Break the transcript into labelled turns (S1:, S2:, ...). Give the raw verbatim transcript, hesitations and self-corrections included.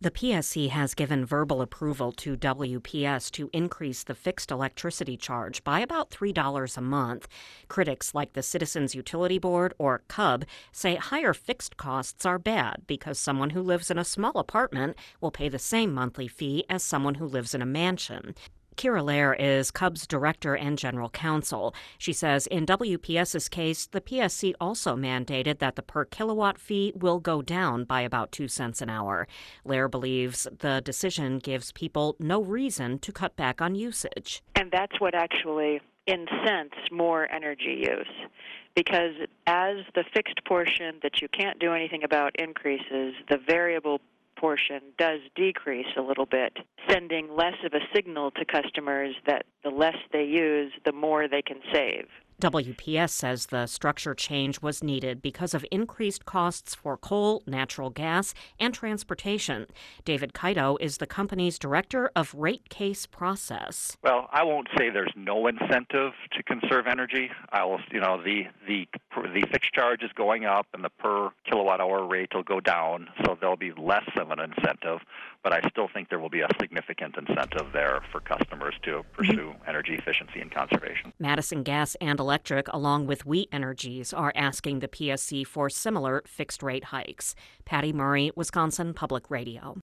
S1: The P S C has given verbal approval to W P S to increase the fixed electricity charge by about three dollars a month. Critics like the Citizens Utility Board, or C U B, say higher fixed costs are bad because someone who lives in a small apartment will pay the same monthly fee as someone who lives in a mansion. Kira Lair is C U B's director and general counsel. She says in W P S's case, the P S C also mandated that the per kilowatt fee will go down by about two cents an hour. Lair believes the decision gives people no reason to cut back on usage.
S2: And that's what actually incents more energy use. Because as the fixed portion that you can't do anything about increases, the variable portion does decrease a little bit, sending less of a signal to customers that the less they use, the more they can save.
S1: W P S says the structure change was needed because of increased costs for coal, natural gas, and transportation. David Kaito is the company's director of rate case process.
S3: Well, I won't say there's no incentive to conserve energy. I will, you know, the the the fixed charge is going up, and the per kilowatt hour rate will go down, so there'll be less of an incentive. But I still think there will be a significant incentive there for customers to pursue mm-hmm. energy efficiency and conservation.
S1: Madison Gas and Electric, along with We Energies, are asking the P S C for similar fixed rate hikes. Patty Murray, Wisconsin Public Radio.